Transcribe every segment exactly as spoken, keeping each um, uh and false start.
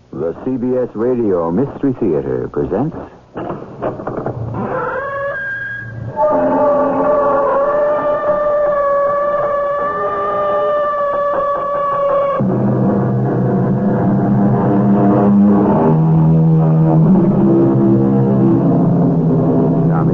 The C B S Radio Mystery Theater presents... Come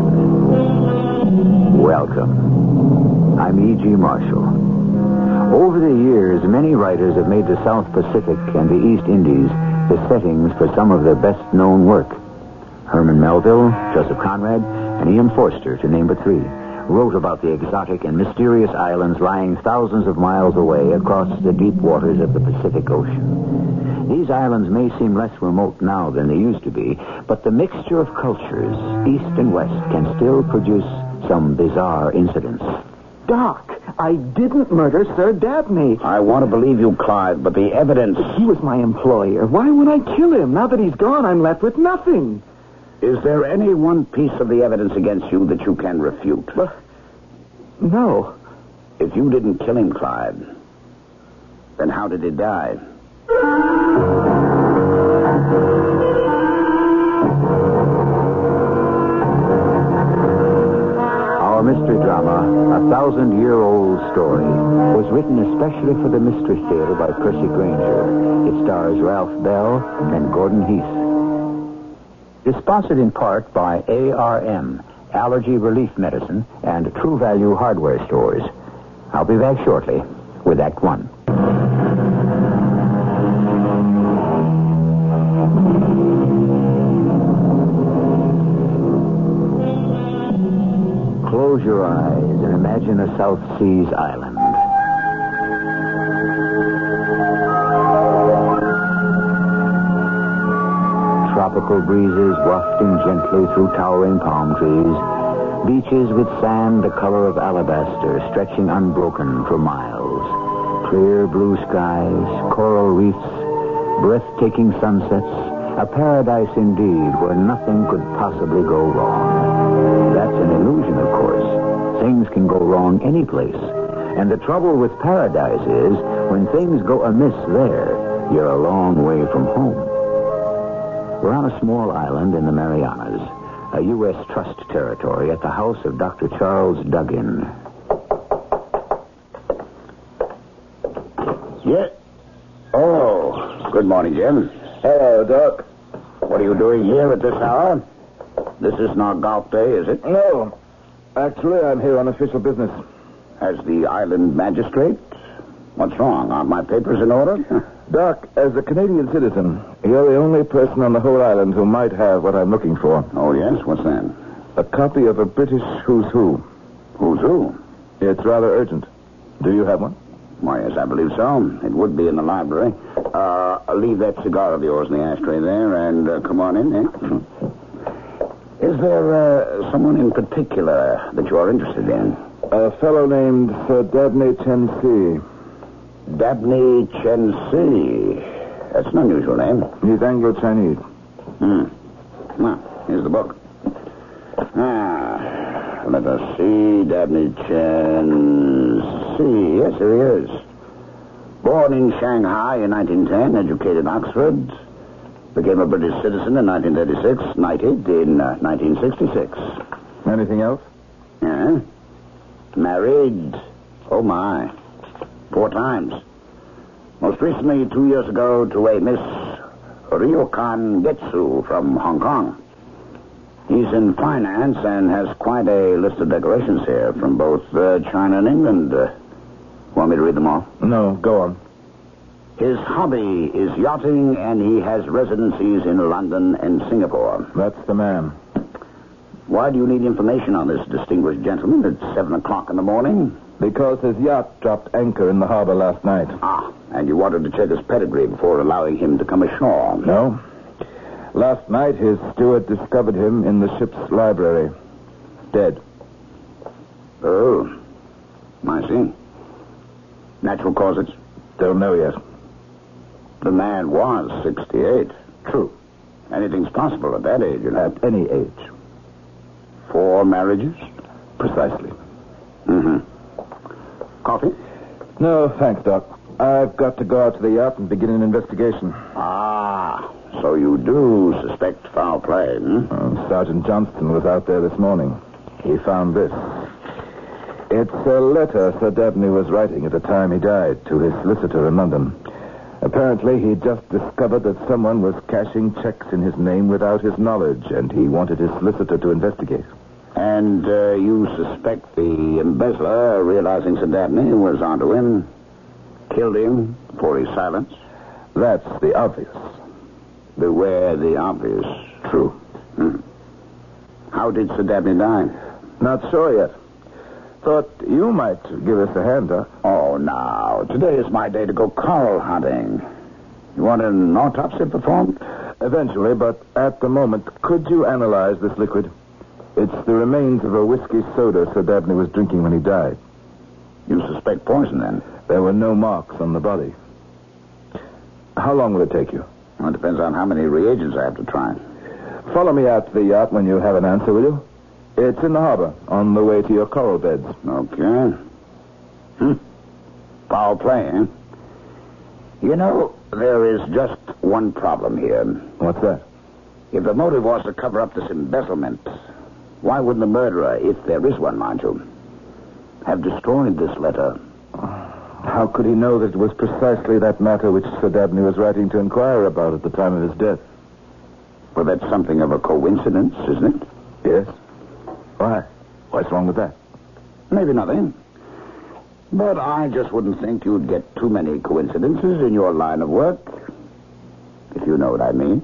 in. Welcome. I'm E G. Marshall. Over the years, many writers have made the South Pacific and the East Indies the settings for some of their best-known work. Herman Melville, Joseph Conrad, and Ian Forster, to name but three, wrote about the exotic and mysterious islands lying thousands of miles away across the deep waters of the Pacific Ocean. These islands may seem less remote now than they used to be, but the mixture of cultures, east and west, can still produce some bizarre incidents. Doc, I didn't murder Sir Dabney. I want to believe you, Clive, but the evidence... He was my employer. Why would I kill him? Now that he's gone, I'm left with nothing. Is there any one piece of the evidence against you that you can refute? Well, no. If you didn't kill him, Clive, then how did he die? Our mystery drama, A Thousand-Year-Old Story, was written especially for the Mystery Theater by Percy Granger. It stars Ralph Bell and Gordon Heath. It's sponsored in part by A R M, Allergy Relief Medicine, and True Value Hardware Stores. I'll be back shortly with Act One. Close your eyes and imagine a South Seas island. Tropical breezes wafting gently through towering palm trees. Beaches with sand the color of alabaster stretching unbroken for miles. Clear blue skies, coral reefs, breathtaking sunsets. A paradise indeed where nothing could possibly go wrong. That's an illusion, of course. Things can go wrong any place. And the trouble with paradise is, when things go amiss there, you're a long way from home. We're on a small island in the Marianas, a U S trust territory at the house of Doctor Charles Duggan. Yeah. Oh, good morning, Jim. Hello, Doc. What are you doing here at this hour? This isn't our golf day, is it? No. Actually, I'm here on official business. As the island magistrate? What's wrong? Aren't my papers in order? Doc, as a Canadian citizen, you're the only person on the whole island who might have what I'm looking for. Oh, yes? What's that? A copy of a British Who's Who. Who's who? It's rather urgent. Do you have one? Why, yes, I believe so. It would be in the library. Uh, leave that cigar of yours in the ashtray there and uh, come on in, eh? Is there uh, someone in particular that you are interested in? A fellow named Sir Dabney Chen Si. Dabney Chen Si. That's an unusual name. He's Anglo-Chinese. Hmm. Well, here's the book. Ah, let us see. Dabney Chen Si. Yes, here he is. Born in Shanghai in nineteen ten, educated in Oxford. Became a British citizen in nineteen thirty-six, knighted in uh, nineteen sixty-six. Anything else? Yeah. Married. Oh, my. Four times. Most recently, two years ago, to a Miss Ryokan Getsu from Hong Kong. He's in finance and has quite a list of decorations here from both uh, China and England. Uh, want me to read them all? No, go on. His hobby is yachting, and he has residencies in London and Singapore. That's the man. Why do you need information on this distinguished gentleman at seven o'clock in the morning? Because his yacht dropped anchor in the harbor last night. Ah, and you wanted to check his pedigree before allowing him to come ashore. No. Last night, his steward discovered him in the ship's library. Dead. Oh, I see. Natural causes? Don't know yet. The man was sixty-eight. True. Anything's possible at that age, you know. At any age. Four marriages? Precisely. Mm-hmm. Coffee? No, thanks, Doc. I've got to go out to the yacht and begin an investigation. Ah, so you do suspect foul play, hmm? Uh, Sergeant Johnston was out there this morning. He found this. It's a letter Sir Dabney was writing at the time he died to his solicitor in London. Apparently, he just discovered that someone was cashing checks in his name without his knowledge, and he wanted his solicitor to investigate. And uh, you suspect the embezzler, realizing Sir Dabney was onto him, killed him for his silence? That's the obvious. Beware the obvious. True. Hmm. How did Sir Dabney die? Not sure yet. Thought you might give us a hand, Doc. Oh, now, today is my day to go coral hunting. You want an autopsy performed? Eventually, but at the moment, could you analyze this liquid? It's the remains of a whiskey soda Sir Dabney was drinking when he died. You suspect poison, then? There were no marks on the body. How long will it take you? Well, it depends on how many reagents I have to try. Follow me out to the yacht when you have an answer, will you? It's in the harbor, on the way to your coral beds. Okay. Hmm. Foul play, eh? You know, there is just one problem here. What's that? If the motive was to cover up this embezzlement, why wouldn't the murderer, if there is one, mind you, have destroyed this letter? How could he know that it was precisely that matter which Sir Dabney was writing to inquire about at the time of his death? Well, that's something of a coincidence, isn't it? Yes. Why? What's wrong with that? Maybe nothing. But I just wouldn't think you'd get too many coincidences in your line of work, if you know what I mean.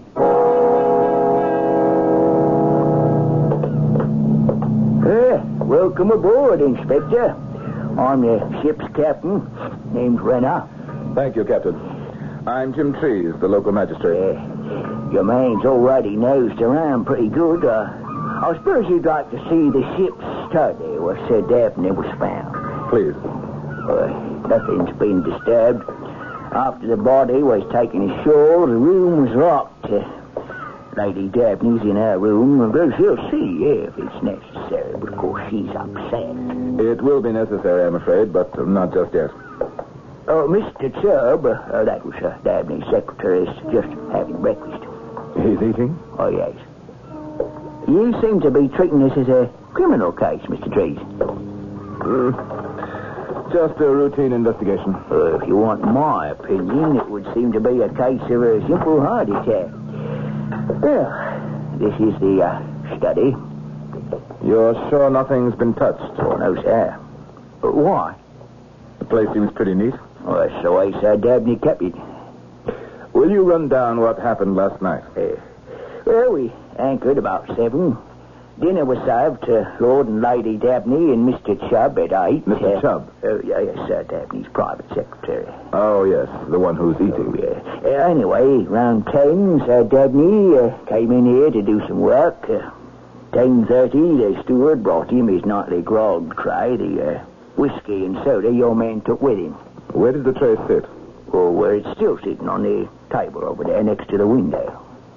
Uh, welcome aboard, Inspector. I'm the ship's captain, named Renner. Thank you, Captain. I'm Jim Trees, the local magistrate. Uh, your man's already nosed around pretty good. Uh, I suppose you'd like to see the ship's study where Sir Dabney was found. Please. Uh, nothing's been disturbed. After the body was taken ashore, the room was locked. Uh, Lady Dabney's in her room. She'll see if it's necessary, but of course she's upset. It will be necessary, I'm afraid, but not just yet. Oh, Mister Chubb, uh, that was uh, Dabney's secretary, is just having breakfast. He's eating? Oh, yes. You seem to be treating this as a criminal case, Mister Trees. Mm. Just a routine investigation. Uh, if you want my opinion, it would seem to be a case of a simple heart attack. Well, this is the uh, study. You're sure nothing's been touched? Oh, no, sir. But why? The place seems pretty neat. Oh, that's the way Sir Dabney kept it. Will you run down what happened last night? Uh, well, we anchored about seven. Dinner was served to Lord and Lady Dabney and Mister Chubb at eight. Mister Uh, Chubb? Oh, yeah, yes, Sir Dabney's private secretary. Oh, yes, the one who's eating. Oh, yeah. Uh, anyway, round ten, Sir Dabney uh, came in here to do some work. Uh, ten thirty, the steward brought him his nightly grog tray, the uh, whiskey and soda your man took with him. Where did the tray sit? Oh, where it's still sitting on the table over there next to the window.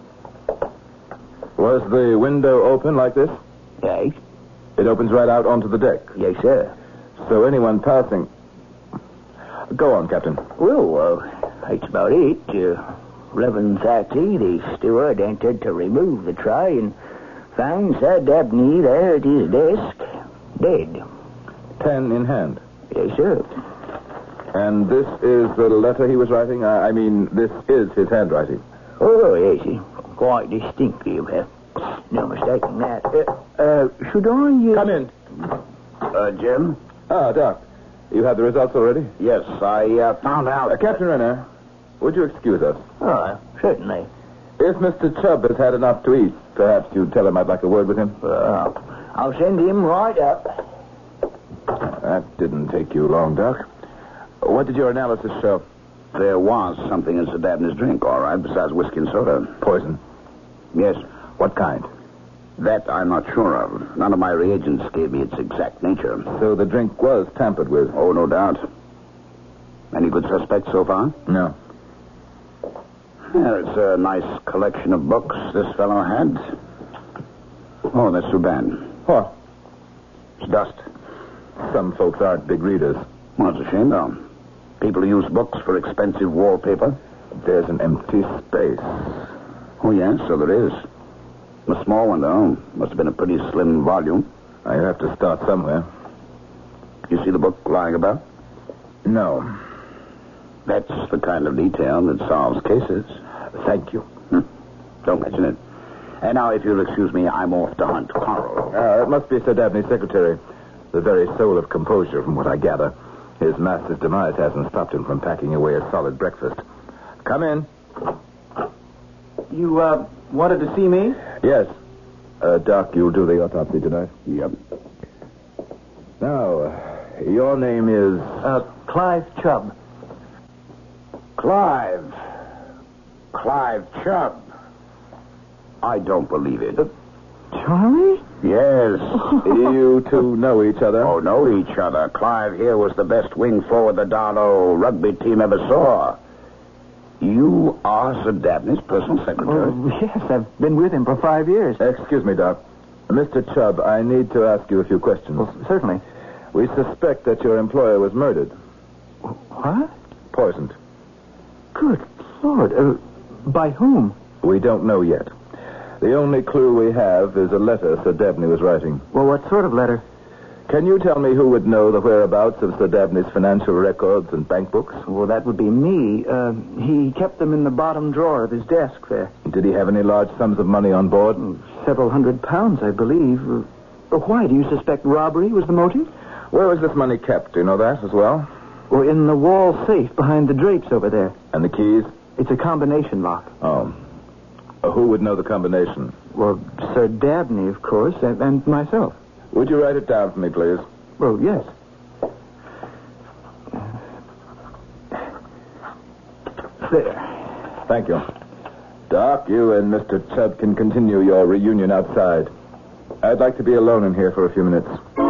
Was the window open like this? Yes? It opens right out onto the deck. Yes, sir. So anyone passing... Go on, Captain. Well, uh, that's about it. Uh, eleven thirty, the steward entered to remove the tray and found Sir Dabney there at his desk, dead. Pen in hand. Yes, sir. And this is the letter he was writing? I, I mean, this is his handwriting. Oh, yes, sir. Quite distinctive. Uh, no mistaking that. Uh, uh, should I... Uh... Come in. Uh, Jim? Ah, Doc. You have the results already? Yes, I uh, found out... Uh, Captain Renner, would you excuse us? Oh, certainly. If Mister Chubb has had enough to eat, perhaps you'd tell him I'd like a word with him. Uh, I'll send him right up. That didn't take you long, Doc. What did your analysis show? There was something in Sir Dabney's drink, all right, besides whiskey and soda. Poison. Yes. What kind? That I'm not sure of. None of my reagents gave me its exact nature. So the drink was tampered with? Oh, no doubt. Any good suspects so far? No. Yeah, it's a nice collection of books this fellow had. Oh, that's too bad. What? It's dust. Some folks aren't big readers. Well, it's a shame, though. People who use books for expensive wallpaper. There's an empty space. Oh, yes, so there is. A small one, though. Must have been a pretty slim volume. I have to start somewhere. You see the book lying about? No. That's the kind of detail that solves cases. Thank you. Hmm. Don't mention it. And now, if you'll excuse me, I'm off to hunt Coral. Ah, that must be Sir Dabney's secretary. The very soul of composure, from what I gather. His master's demise hasn't stopped him from packing away a solid breakfast. Come in. You, uh, wanted to see me? Yes. Uh, Doc, you'll do the autopsy tonight? Yep. Now, uh, your name is... Uh, Clive Chubb. Clive. Clive Chubb. I don't believe it. Uh, Charlie? yes. You two know each other? Oh, know each other. Clive here was the best wing forward the Darlow rugby team ever saw. You are Sir Dabney's personal secretary? Oh, yes, I've been with him for five years. Excuse me, Doc. Mister Chubb, I need to ask you a few questions. Well, certainly. We suspect that your employer was murdered. What? Poisoned. Good Lord. Uh, by whom? We don't know yet. The only clue we have is a letter Sir Dabney was writing. Well, what sort of letter? Can you tell me who would know the whereabouts of Sir Dabney's financial records and bank books? Well, that would be me. Uh, he kept them in the bottom drawer of his desk there. Did he have any large sums of money on board? Several hundred pounds, I believe. Uh, why? Do you suspect robbery was the motive? Where was this money kept? Do you know that as well? Or in the wall safe behind the drapes over there. And the keys? It's a combination lock. Oh. Uh, who would know the combination? Well, Sir Dabney, of course, and, and myself. Would you write it down for me, please? Well, yes. There. Thank you. Doc, you and Mister Chubb can continue your reunion outside. I'd like to be alone in here for a few minutes.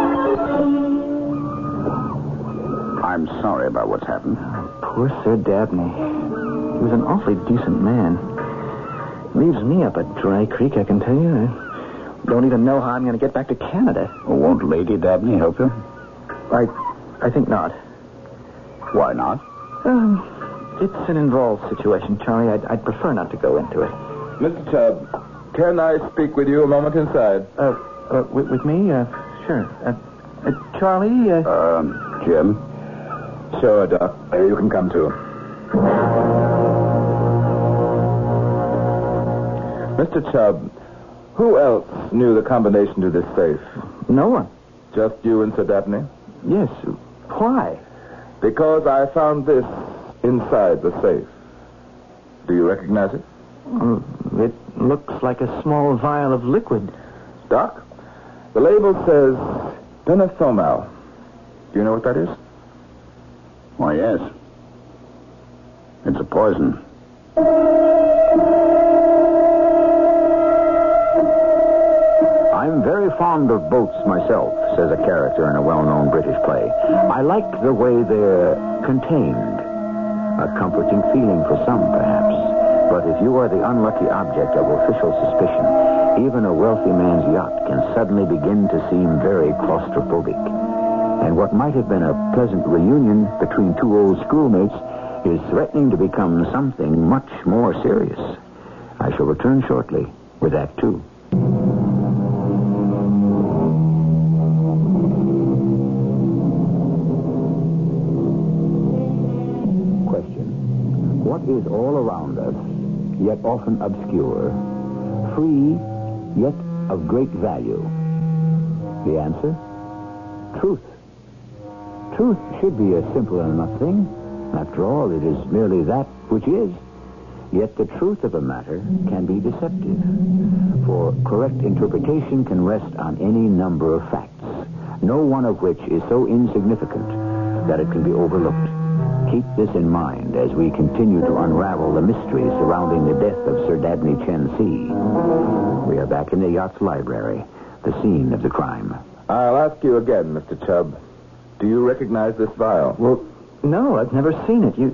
I'm sorry about what's happened. Poor Sir Dabney. He was an awfully decent man. Leaves me up at Dry Creek, I can tell you. I don't even know how I'm going to get back to Canada. Well, won't Lady Dabney help you? I I think not. Why not? Um, it's an involved situation, Charlie. I'd, I'd prefer not to go into it. Mister Chubb, can I speak with you a moment inside? Uh, uh with, with me? Uh, sure. Uh, uh, Charlie, uh... Um, Jim? Sure, Doc. Uh, you can come too. Mister Chubb, who else knew the combination to this safe? No one. Just you and Sir Dabney? Yes. Why? Because I found this inside the safe. Do you recognize it? Uh, it looks like a small vial of liquid. Doc, the label says denathomal. Do you know what that is? Why, yes. It's a poison. I'm very fond of boats myself, says a character in a well-known British play. I like the way they're contained. A comforting feeling for some, perhaps. But if you are the unlucky object of official suspicion, even a wealthy man's yacht can suddenly begin to seem very claustrophobic. And what might have been a pleasant reunion between two old schoolmates is threatening to become something much more serious. I shall return shortly with Act Two. Question. What is all around us, yet often obscure, free, yet of great value? The answer? Truth. Truth should be a simple enough thing. After all, it is merely that which is. Yet the truth of a matter can be deceptive. For correct interpretation can rest on any number of facts, no one of which is so insignificant that it can be overlooked. Keep this in mind as we continue to unravel the mystery surrounding the death of Sir Dabney Chen Si. We are back in the yacht's library, the scene of the crime. I'll ask you again, Mister Chubb. Do you recognize this vial? Well, no, I've never seen it. You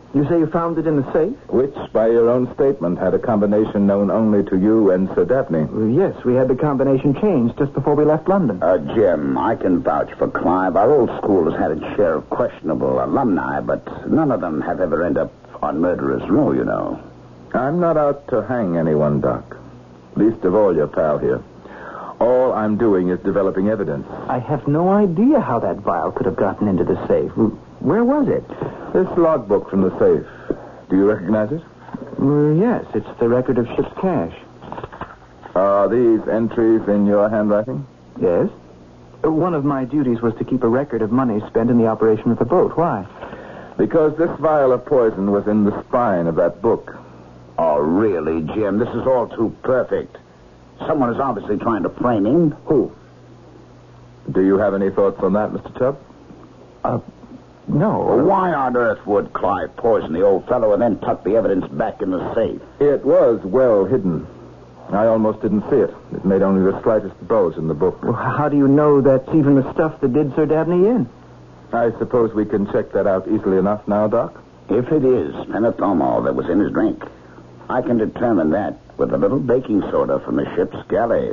You say you found it in the safe? Which, by your own statement, had a combination known only to you and Sir Dabney. Well, yes, we had the combination changed just before we left London. Uh, Jim, I can vouch for Clive. Our old school has had its share of questionable alumni, but none of them have ever ended up on murderer's row, you know. I'm not out to hang anyone, Doc. Least of all your pal here. All I'm doing is developing evidence. I have no idea how that vial could have gotten into the safe. Where was it? This logbook from the safe. Do you recognize it? Well, yes, it's the record of ship's cash. Are these entries in your handwriting? Yes. Uh, One of my duties was to keep a record of money spent in the operation of the boat. Why? Because this vial of poison was in the spine of that book. Oh, really, Jim? This is all too perfect. Someone is obviously trying to frame him. Who? Do you have any thoughts on that, Mister Chubb? Uh, no. Well, why on earth would Clive poison the old fellow and then tuck the evidence back in the safe? It was well hidden. I almost didn't see it. It made only the slightest bulge in the book. Well, how do you know that's even the stuff that did Sir Dabney in? I suppose we can check that out easily enough now, Doc? If it is pentothal that was in his drink, I can determine that with a little baking soda from the ship's galley.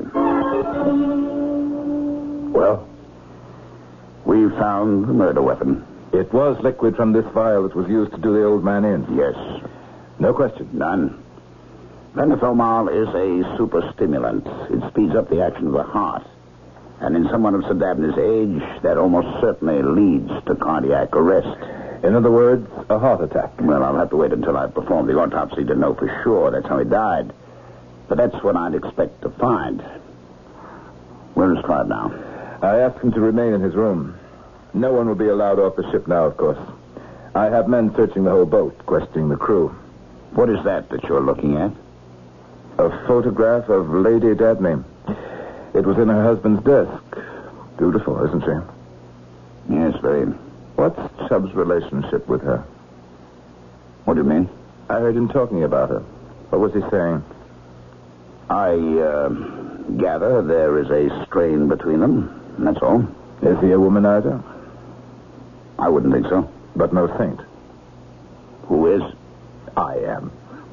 Well, we found the murder weapon. It was liquid from this vial that was used to do the old man in. Yes. No question. None. Pentothal is a superstimulant. It speeds up the action of the heart. And in someone of Sir Dabney's age, that almost certainly leads to cardiac arrest. In other words, a heart attack. Well, I'll have to wait until I perform the autopsy to know for sure that's how he died. But that's what I'd expect to find. Where is Clive now? I asked him to remain in his room. No one will be allowed off the ship now, of course. I have men searching the whole boat, questioning the crew. What is that that you're looking at? A photograph of Lady Dabney. It was in her husband's desk. Beautiful, isn't she? Yes, very. What's Chubb's relationship with her? What do you mean? I heard him talking about her. What was he saying? I uh, gather there is a strain between them. That's all. Is he a womanizer? I wouldn't think so. But no saint. Who is? I am.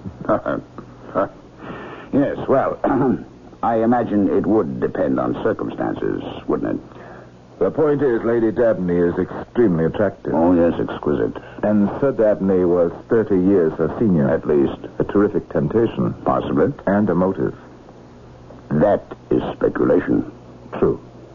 Yes, well, I imagine it would depend on circumstances, wouldn't it? The point is, Lady Dabney is extremely attractive. Oh, yes, exquisite. And Sir Dabney was thirty years her senior. At least. A terrific temptation. Possibly. And a motive. That is speculation. True.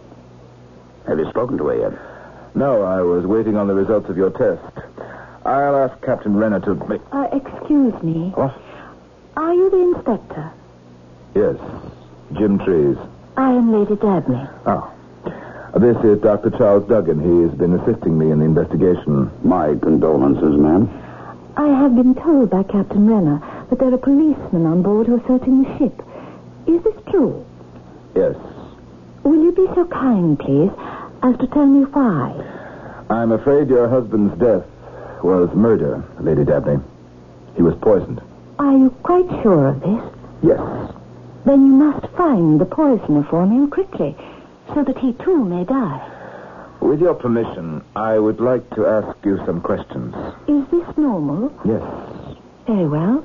Have you spoken to her yet? No, I was waiting on the results of your test. I'll ask Captain Renner to make... Uh, excuse me. What? Are you the inspector? Yes, Jim Trees. I am Lady Dabney. Oh. This is Doctor Charles Duggan. He has been assisting me in the investigation. My condolences, ma'am. I have been told by Captain Renner that there are policemen on board who are searching the ship. Is this true? Yes. Will you be so kind, please, as to tell me why? I'm afraid your husband's death was murder, Lady Dabney. He was poisoned. Are you quite sure of this? Yes. Then you must find the poisoner for me, and quickly, so that he too may die. With your permission, I would like to ask you some questions. Is this normal? Yes. Very well.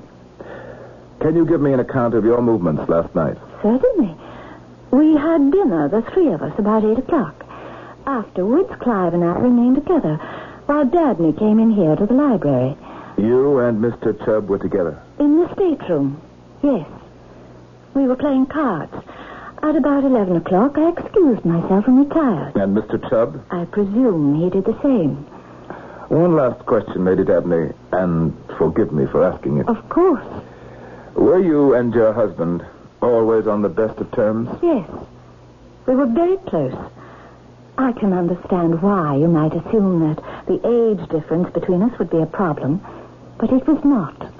Can you give me an account of your movements last night? Certainly. We had dinner, the three of us, about eight o'clock. Afterwards, Clive and I remained together, while Dabney came in here to the library. You and Mister Chubb were together? In the stateroom, yes. We were playing cards. At about eleven o'clock, I excused myself and retired. And Mister Chubb? I presume he did the same. One last question, Lady Dabney, and forgive me for asking it. Of course. Were you and your husband always on the best of terms? Yes. We were very close. I can understand why you might assume that the age difference between us would be a problem, but it was not.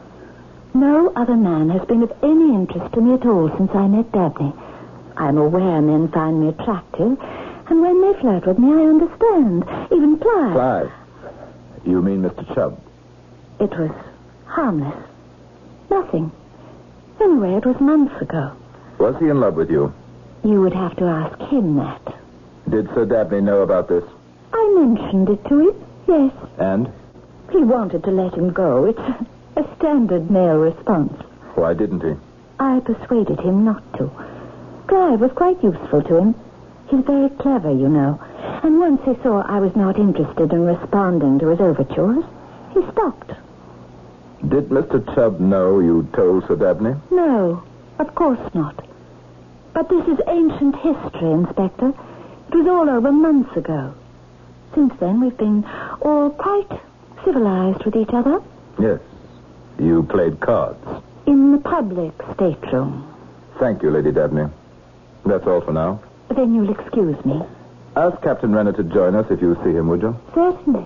No other man has been of any interest to me at all since I met Dabney. I'm aware men find me attractive, and when they flirt with me, I understand. Even Clive. Clive? You mean Mister Chubb? It was harmless. Nothing. Anyway, it was months ago. Was he in love with you? You would have to ask him that. Did Sir Dabney know about this? I mentioned it to him, yes. And? He wanted to let him go. It's a standard male response. Why didn't he? I persuaded him not to. Clive was quite useful to him. He's very clever, you know. And once he saw I was not interested in responding to his overtures, he stopped. Did Mister Chubb know you told Sir Dabney? No, of course not. But this is ancient history, Inspector. It was all over months ago. Since then, we've been all quite civilized with each other. Yes. You played cards. In the public stateroom. Thank you, Lady Dabney. That's all for now. Then you'll excuse me. Ask Captain Renner to join us if you see him, would you? Certainly.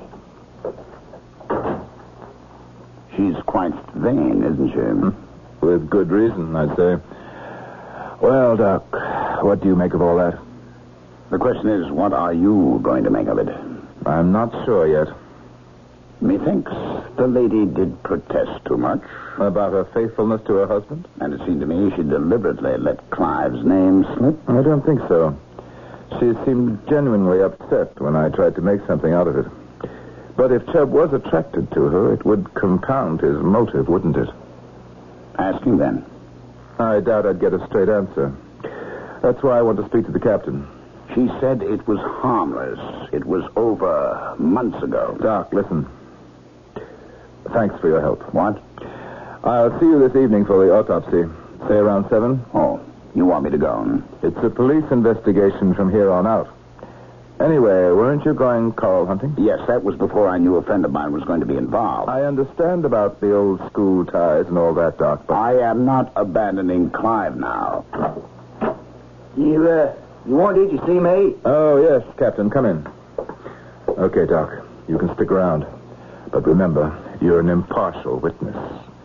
She's quite vain, isn't she? Hmm. With good reason, I'd say. Well, Doc, what do you make of all that? The question is, what are you going to make of it? I'm not sure yet. Methinks the lady did protest too much. About her faithfulness to her husband? And it seemed to me she deliberately let Clive's name slip. I don't think so. She seemed genuinely upset when I tried to make something out of it. But if Chubb was attracted to her, it would compound his motive, wouldn't it? Ask him then. I doubt I'd get a straight answer. That's why I want to speak to the captain. She said it was harmless. It was over months ago. Doc, listen. Thanks for your help. What? I'll see you this evening for the autopsy. Say around seven. Oh, you want me to go? It's a police investigation from here on out. Anyway, weren't you going coral hunting? Yes, that was before I knew a friend of mine was going to be involved. I understand about the old school ties and all that, Doc, but... I am not abandoning Clive now. You, uh, you wanted to see me? Oh, yes, Captain, come in. Okay, Doc, you can stick around. But remember, you're an impartial witness.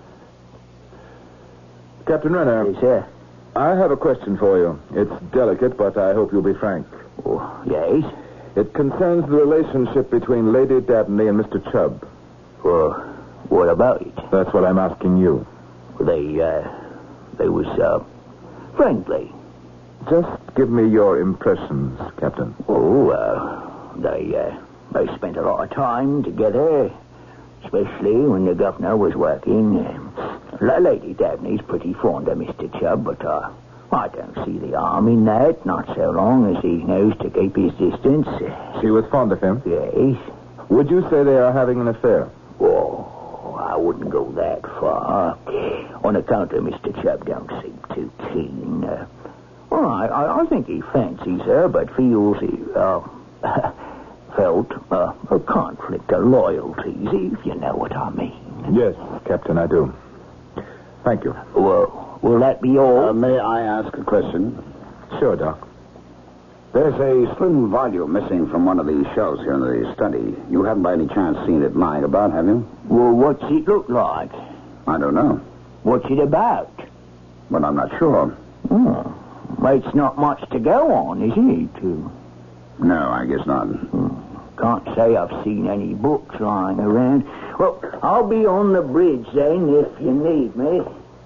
Captain Renner. Yes, sir. I have a question for you. It's delicate, but I hope you'll be frank. Oh, yes? It concerns the relationship between Lady Dabney and Mister Chubb. Well, what about it? That's what I'm asking you. They, uh, they was, uh, friendly. Just give me your impressions, Captain. Oh, uh, they, uh, they spent a lot of time together, especially when the governor was working. Uh, Lady Dabney's pretty fond of Mister Chubb, but, uh, I don't see the harm in that, not so long as he knows to keep his distance. She was fond of him? Yes. Would you say they are having an affair? Oh, I wouldn't go that far. On account of Mister Chubb don't seem too keen. Uh, well, I, I think he fancies her, but feels he, uh, felt uh, a conflict of loyalties, if you know what I mean. Yes, Captain, I do. Thank you. Well, will that be all? Uh, may I ask a question? Sure, Doc. There's a slim volume missing from one of these shelves here in the study. You haven't by any chance seen it lying about, have you? Well, what's it look like? I don't know. What's it about? But I'm not sure. Oh, well, it's not much to go on, is it? No, I guess not. Hmm. Can't say I've seen any books lying around. Well, I'll be on the bridge then if you need me.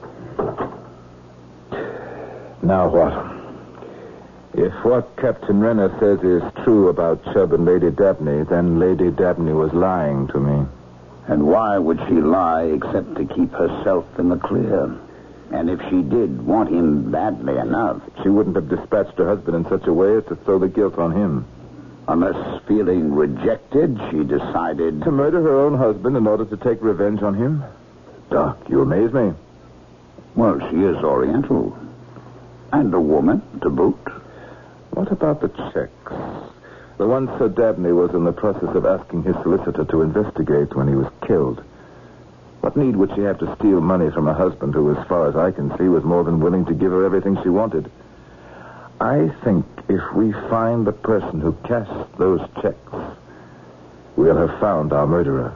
Now what? If what Captain Renner says is true about Chubb and Lady Dabney, then Lady Dabney was lying to me. And why would she lie except to keep herself in the clear? And if she did want him badly enough... She wouldn't have dispatched her husband in such a way as to throw the guilt on him. Unless, feeling rejected, she decided... To murder her own husband in order to take revenge on him? Doc, you amaze me. Well, she is Oriental. And a woman, to boot. What about the checks? The one Sir Dabney was in the process of asking his solicitor to investigate when he was killed. What need would she have to steal money from a husband who, as far as I can see, was more than willing to give her everything she wanted? I think if we find the person who cashed those checks, we'll have found our murderer.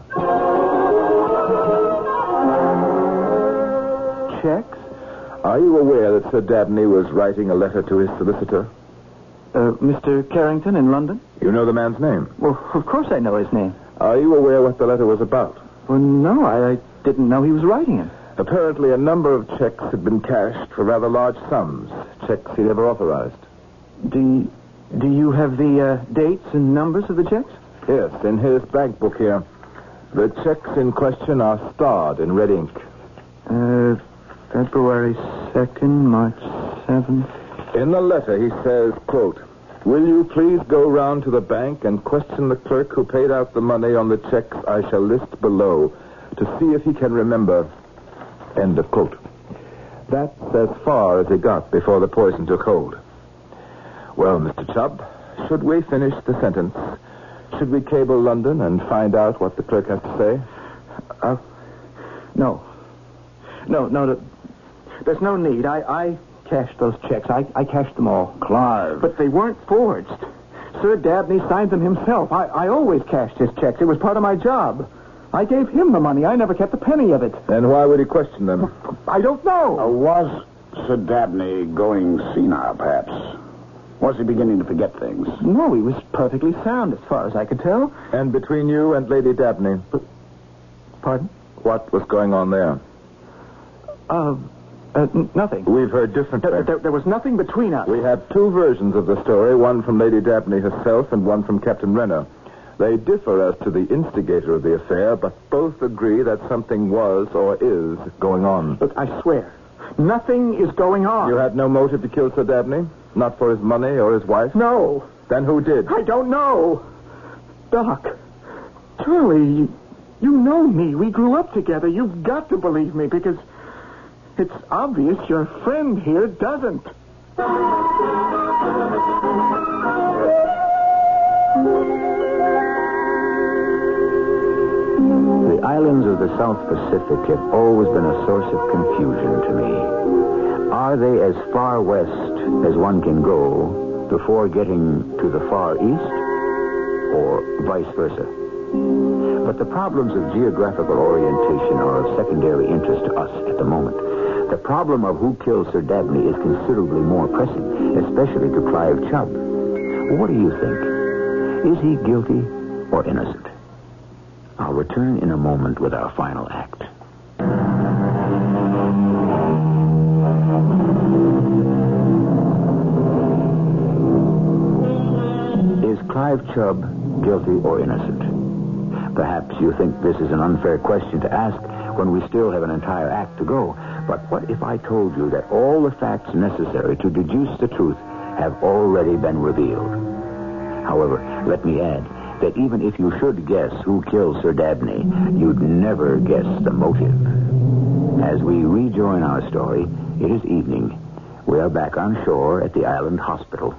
Checks? Are you aware that Sir Dabney was writing a letter to his solicitor? Uh, Mister Carrington in London? You know the man's name? Well, of course I know his name. Are you aware what the letter was about? Well, no, I, I didn't know he was writing it. Apparently, a number of checks had been cashed for rather large sums. Checks he never authorized. Do, do you have the uh, dates and numbers of the checks? Yes, in his bank book here. The checks in question are starred in red ink. Uh, February second, March seventh. In the letter, he says, quote, "Will you please go round to the bank and question the clerk who paid out the money on the checks I shall list below to see if he can remember." End of quote. That's as far as he got before the poison took hold. Well, Mister Chubb, should we finish the sentence? Should we cable London and find out what the clerk has to say? Uh, no. No, no, no. There's no need. I, I cashed those checks. I, I cashed them all. Clive. But they weren't forged. Sir Dabney signed them himself. I, I always cashed his checks. It was part of my job. I gave him the money. I never kept a penny of it. Then why would he question them? I don't know. Uh, was Sir Dabney going senile, perhaps? Was he beginning to forget things? No, he was perfectly sound as far as I could tell. And between you and Lady Dabney? Pardon? What was going on there? Uh, uh n- nothing. We've heard different There, things. there, there was nothing between us. We have two versions of the story, one from Lady Dabney herself and one from Captain Renner. They differ as to the instigator of the affair, but both agree that something was or is going on. Look, I swear, nothing is going on. You had no motive to kill Sir Dabney? Not for his money or his wife? No. Then who did? I don't know. Doc, Charlie, you, you know me. We grew up together. You've got to believe me because it's obvious your friend here doesn't. The islands of the South Pacific have always been a source of confusion to me. Are they as far west as one can go before getting to the far east, or vice versa? But the problems of geographical orientation are of secondary interest to us at the moment. The problem of who killed Sir Dabney is considerably more pressing, especially to Clive Chubb. What do you think? Is he guilty or innocent? I'll return in a moment with our final act. Is Clive Chubb guilty or innocent? Perhaps you think this is an unfair question to ask when we still have an entire act to go. But what if I told you that all the facts necessary to deduce the truth have already been revealed? However, let me add that even if you should guess who killed Sir Dabney, you'd never guess the motive. As we rejoin our story, it is evening. We are back on shore at the island hospital.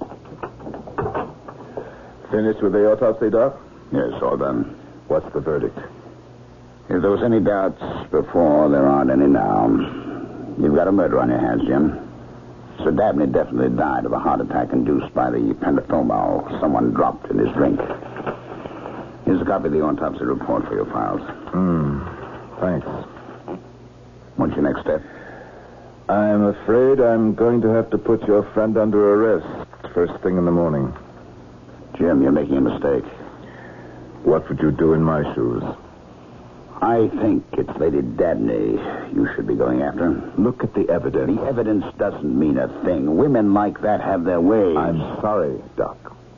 Finished with the autopsy, Doc? Yes, all done. What's the verdict? If there was any doubts before, there aren't any now. You've got a murder on your hands, Jim. Sir Dabney definitely died of a heart attack induced by the pentothal someone dropped in his drink. Here's a copy of the autopsy report for your files. Hmm. Thanks. What's your next step? I'm afraid I'm going to have to put your friend under arrest first thing in the morning. Jim, you're making a mistake. What would you do in my shoes? I think it's Lady Dabney you should be going after. Look at the evidence. The evidence doesn't mean a thing. Women like that have their ways. I'm sorry, Doc.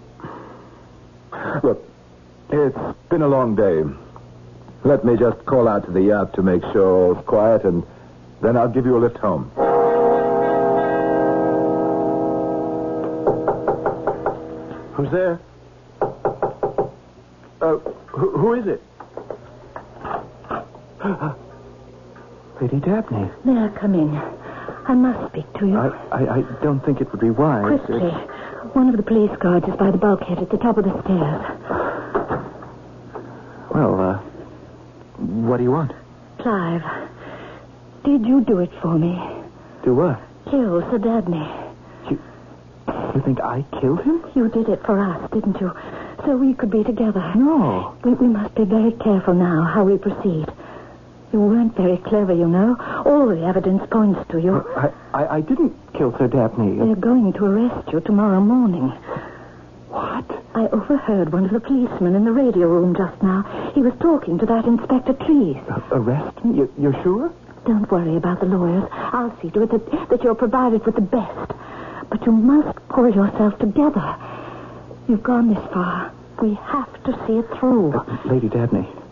Look, it's been a long day. Let me just call out to the yacht to make sure all's quiet, and then I'll give you a lift home. Who's there? Uh, who, who is it? Lady Dabney. May I come in? I must speak to you. I, I, I don't think it would be wise. Quickly. It's- One of the police guards is by the bulkhead at the top of the stairs. Well, uh, what do you want? Clive, did you do it for me? Do what? Kill Sir Dabney. You, you think I killed him? You did it for us, didn't you? So we could be together. No. We, we must be very careful now how we proceed. You weren't very clever, you know. All the evidence points to you. I, I, I didn't kill Sir Dabney. They're going to arrest you tomorrow morning. What? I overheard one of the policemen in the radio room just now. He was talking to that Inspector Trees. Uh, arrest me? You, you're sure? Don't worry about the lawyers. I'll see to it that, that you're provided with the best. But you must pull yourself together. You've gone this far. We have to see it through. Uh, Lady Dabney,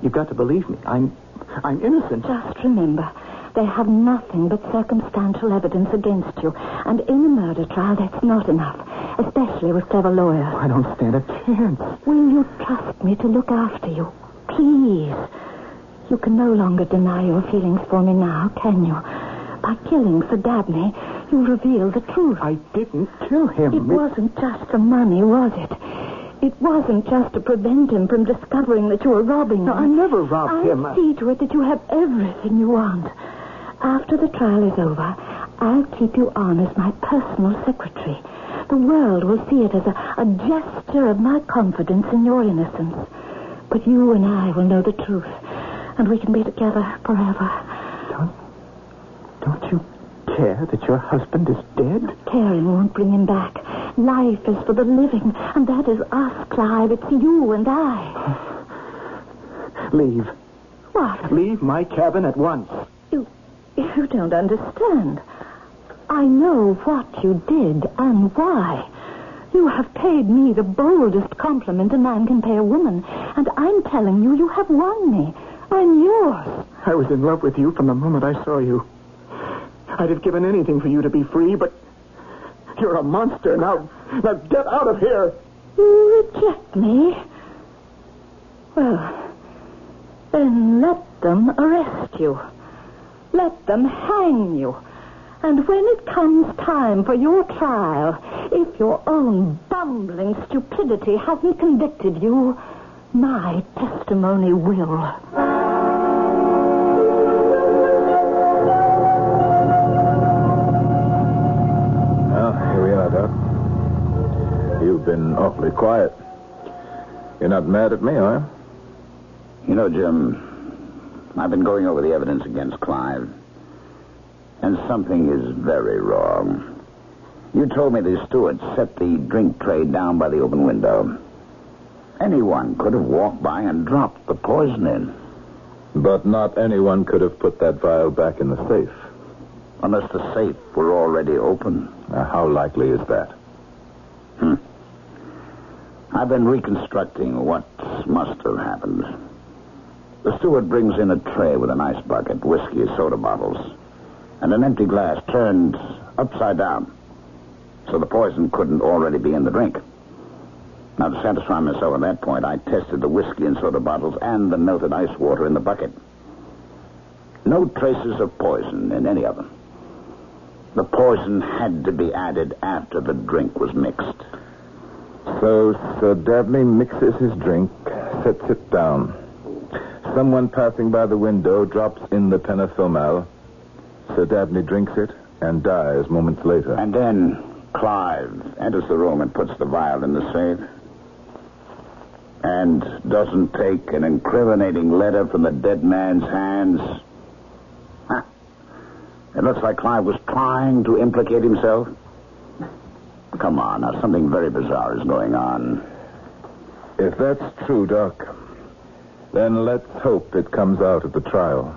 You've got to believe me. I'm, I'm innocent. Just remember, they have nothing but circumstantial evidence against you. And in a murder trial, that's not enough, especially with clever lawyers. I don't stand a chance. Will you trust me to look after you? Please. You can no longer deny your feelings for me now, can you? By killing Sir Dabney, you reveal the truth. I didn't kill him. It wasn't just the money, was it? It wasn't just to prevent him from discovering that you were robbing him. No, I never robbed I'll him. I'll see to it that you have everything you want. After the trial is over, I'll keep you on as my personal secretary. The world will see it as a, a gesture of my confidence in your innocence. But you and I will know the truth, and we can be together forever. Don't, don't you care that your husband is dead? Caring won't bring him back. Life is for the living, and that is us, Clive. It's you and I. Leave. What? Leave my cabin at once. You, you don't understand. I know what you did and why. You have paid me the boldest compliment a man can pay a woman, and I'm telling you, you have won me. I'm yours. I was in love with you from the moment I saw you. I'd have given anything for you to be free, but you're a monster. Now, now get out of here. You reject me? Well, then let them arrest you. Let them hang you. And when it comes time for your trial, if your own bumbling stupidity hasn't convicted you, my testimony will. You've been awfully quiet. You're not mad at me, are you? You know, Jim, I've been going over the evidence against Clive, and something is very wrong. You told me the steward set the drink tray down by the open window. Anyone could have walked by and dropped the poison in. But not anyone could have put that vial back in the safe. Unless the safe were already open. Now, how likely is that? Hmm. I've been reconstructing what must have happened. The steward brings in a tray with an ice bucket, whiskey, soda bottles, and an empty glass turned upside down, so the poison couldn't already be in the drink. Now, to satisfy myself at that point, I tested the whiskey and soda bottles and the melted ice water in the bucket. No traces of poison in any of them. The poison had to be added after the drink was mixed. So Sir Dabney mixes his drink, sets it down. Someone passing by the window drops in the penethomal. Sir Dabney drinks it and dies moments later. And then Clive enters the room and puts the vial in the safe. And doesn't take an incriminating letter from the dead man's hands. Huh. It looks like Clive was trying to implicate himself. Come on, now, something very bizarre is going on. If that's true, Doc, then let's hope it comes out at the trial.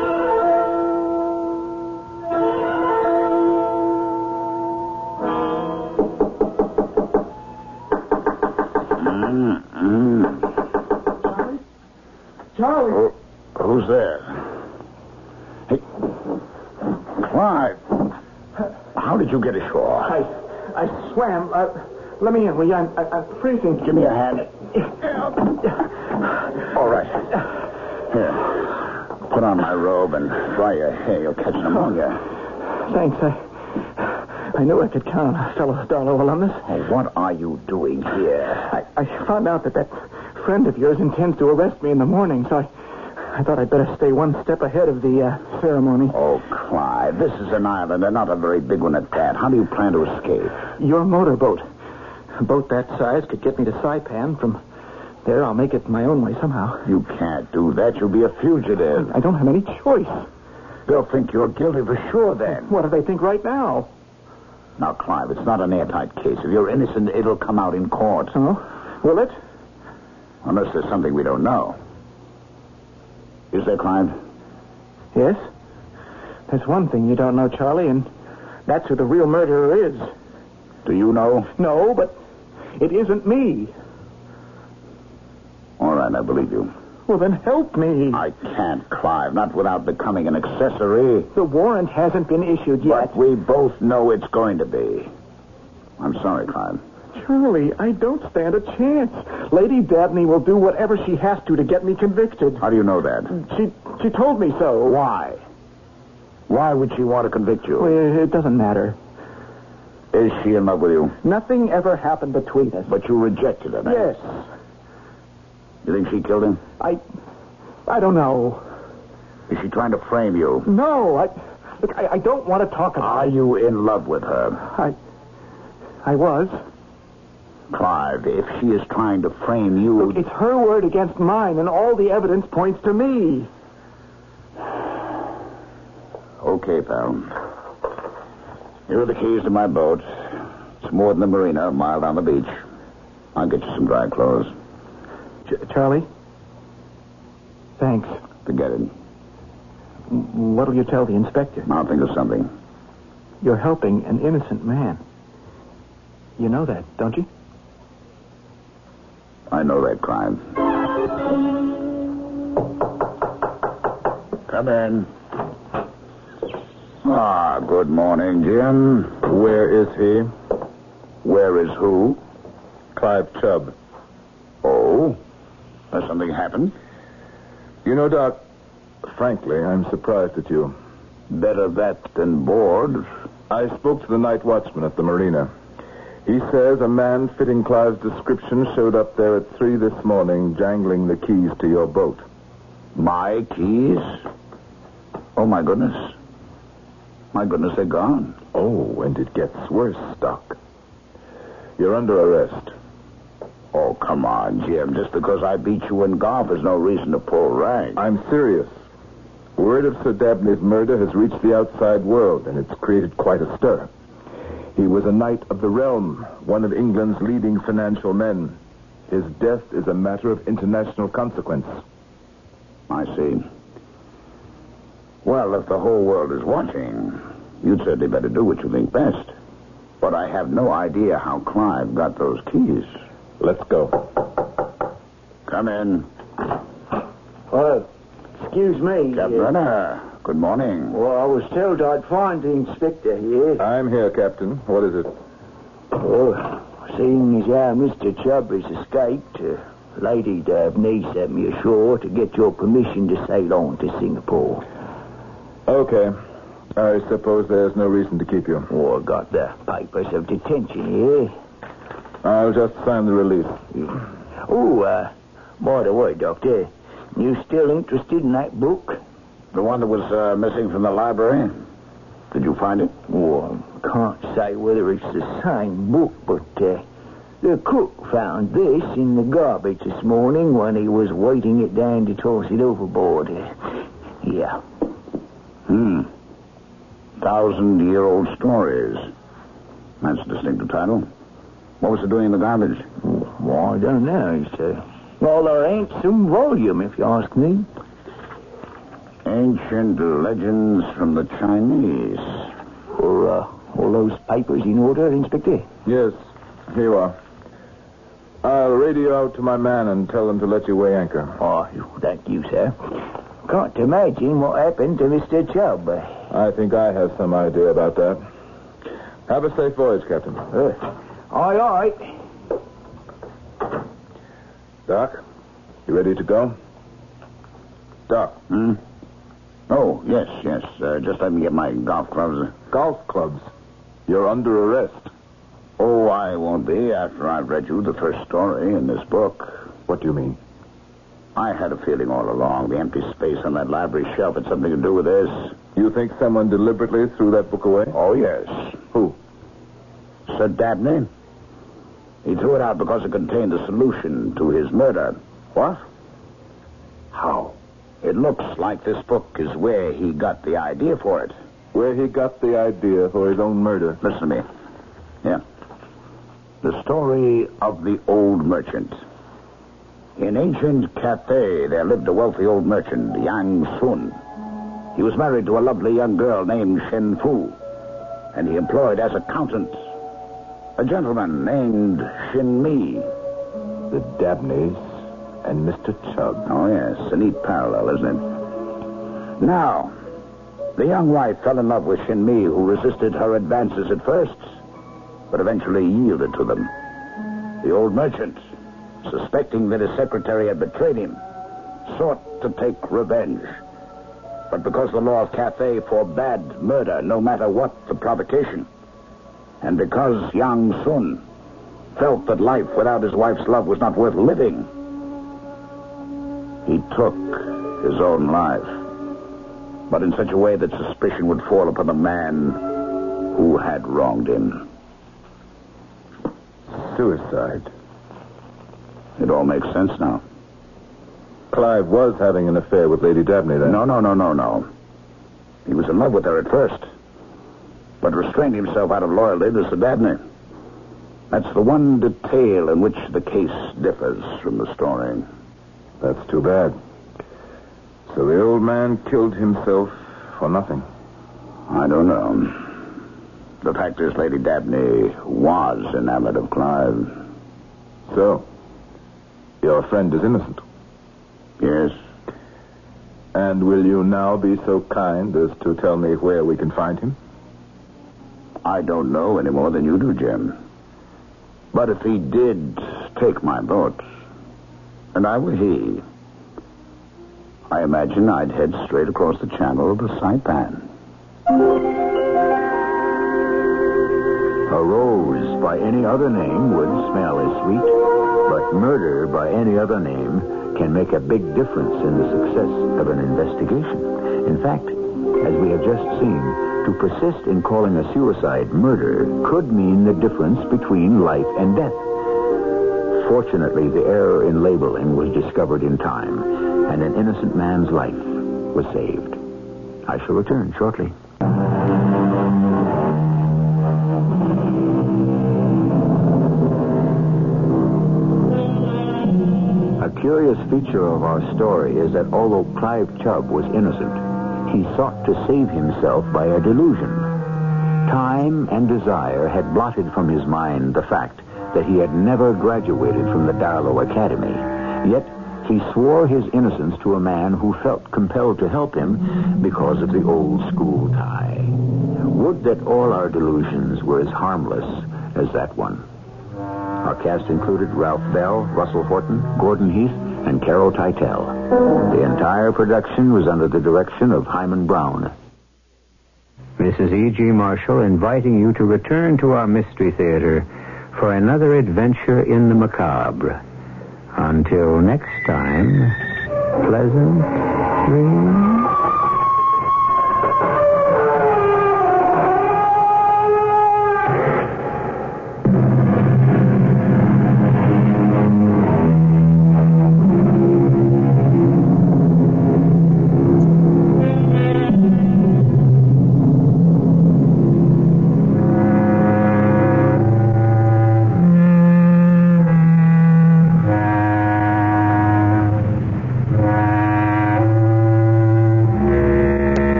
Mm-hmm. Charlie? Who, who's there? Hey, Clive, how did you get ashore? I... I swam. Uh, let me in, will you? I'm, I'm freezing. Give me a hand. All right. Here. Put on my robe and dry your hair. You'll catch pneumonia. Thanks. I I knew I could count on a fellow Darlow alumnus. Oh, what are you doing here? I, I found out that that friend of yours intends to arrest me in the morning, so I, I thought I'd better stay one step ahead of the uh, ceremony. Oh, Clive, this is an island, and not a very big one at that. How do you plan to escape? Your motorboat. A boat that size could get me to Saipan. From there, I'll make it my own way somehow. You can't do that. You'll be a fugitive. I don't have any choice. They'll think you're guilty for sure, then. What do they think right now? Now, Clive, it's not an airtight case. If you're innocent, it'll come out in court. Oh? Will it? Unless there's something we don't know. Is there, Clive? Yes. There's one thing you don't know, Charlie, and that's who the real murderer is. Do you know? No, but it isn't me. All right, I believe you. Well, then help me. I can't, Clive, not without becoming an accessory. The warrant hasn't been issued yet. But we both know it's going to be. I'm sorry, Clive. Charlie, I don't stand a chance. Lady Dabney will do whatever she has to to get me convicted. How do you know that? She she told me so. Why? Why would she want to convict you? Well, it doesn't matter. Is she in love with you? Nothing ever happened between us. But you rejected her, then? Yes. You think she killed him? I... I don't know. Is she trying to frame you? No, I... Look, I, I don't want to talk about... Are you in love with her? I... I was. Clive, if she is trying to frame you... Look, it's her word against mine, and all the evidence points to me. Okay, pal. Here are the keys to my boat. It's more than the marina, a mile down the beach. I'll get you some dry clothes. Ch- Charlie? Thanks. Forget it. What'll you tell the inspector? I'll think of something. You're helping an innocent man. You know that, don't you? I know that, Clive. Come in. Ah, good morning, Jim. Where is he? Where is who? Clive Chubb. Oh? Has something happened? You know, Doc, frankly, I'm surprised at you. Better that than bored. I spoke to the night watchman at the marina. He says a man fitting Clive's description showed up there at three this morning, jangling the keys to your boat. My keys? Oh, my goodness. My goodness, they're gone. Oh, and it gets worse, Doc. You're under arrest. Oh, come on, Jim. Just because I beat you in golf is no reason to pull rank. I'm serious. Word of Sir Dabney's murder has reached the outside world, and it's created quite a stir. He was a knight of the realm, one of England's leading financial men. His death is a matter of international consequence. I see. Well, if the whole world is watching, you'd certainly better do what you think best. But I have no idea how Clive got those keys. Let's go. Come in. Oh, excuse me. Captain uh, Renner, good morning. Well, I was told I'd find the inspector here. I'm here, Captain. What is it? Oh, seeing as how Mister Chubb has escaped, uh, Lady Dabney sent me ashore to get your permission to sail on to Singapore. Okay. I suppose there's no reason to keep you. Oh, I got the papers of detention here. I'll just sign the release. Oh, uh, by the way, Doctor, you still interested in that book? The one that was uh, missing from the library? Did you find it? Oh, I can't say whether it's the same book, but uh, the cook found this in the garbage this morning when he was weighting it down to toss it overboard. Uh, yeah. Hmm. Thousand-year-old stories. That's a distinctive title. What was it doing in the garbage? Well, I don't know. It's a rather handsome volume, if you ask me. Ancient legends from the Chinese. Are uh, all those papers in order, Inspector? Yes, here you are. I'll radio out to my man and tell him to let you weigh anchor. Oh, thank you, sir. Can't imagine what happened to Mister Chubb. I think I have some idea about that. Have a safe voyage, Captain. Uh, aye, aye. Doc, you ready to go? Doc. Hmm? Oh, yes, yes. Uh, just let me get my golf clubs. Golf clubs. You're under arrest. Oh, I won't be after I've read you the first story in this book. What do you mean? I had a feeling all along the empty space on that library shelf had something to do with this. You think someone deliberately threw that book away? Oh, yes. Who? Sir Dabney. He threw it out because it contained the solution to his murder. What? How? It looks like this book is where he got the idea for it. Where he got the idea for his own murder. Listen to me. Yeah. The story of the old merchant. In ancient Cathay, there lived a wealthy old merchant, Yang Sun. He was married to a lovely young girl named Shen Fu, and he employed as accountant a gentleman named Shin Mi. The Dabneys and Mister Chubb. Oh, yes. A neat parallel, isn't it? Now, the young wife fell in love with Shinmi, who resisted her advances at first, but eventually yielded to them. The old merchant, suspecting that his secretary had betrayed him, sought to take revenge. But because the law of Cathay forbade murder, no matter what the provocation, and because Yang Sun felt that life without his wife's love was not worth living, he took his own life, but in such a way that suspicion would fall upon the man who had wronged him. Suicide. It all makes sense now. Clive was having an affair with Lady Dabney then. No, no, no, no, no. He was in love with her at first, but restrained himself out of loyalty to Sir Dabney. That's the one detail in which the case differs from the story. That's too bad. So the old man killed himself for nothing. I don't know. The fact is, Lady Dabney was enamored of Clive. So, your friend is innocent? Yes. And will you now be so kind as to tell me where we can find him? I don't know any more than you do, Jim. But if he did take my boat, and I were he, I imagine I'd head straight across the channel to Saipan. A rose by any other name would smell as sweet, but murder by any other name can make a big difference in the success of an investigation. In fact, as we have just seen, to persist in calling a suicide murder could mean the difference between life and death. Fortunately, the error in labeling was discovered in time, and an innocent man's life was saved. I shall return shortly. A curious feature of our story is that although Clive Chubb was innocent, he sought to save himself by a delusion. Time and desire had blotted from his mind the fact that he had never graduated from the Darlow Academy. Yet he swore his innocence to a man who felt compelled to help him because of the old school tie. Would that all our delusions were as harmless as that one. Our cast included Ralph Bell, Russell Horton, Gordon Heath, and Carol Teitel. The entire production was under the direction of Hyman Brown. Missus E G. Marshall inviting you to return to our Mystery Theater for another adventure in the macabre. Until next time, pleasant dreams.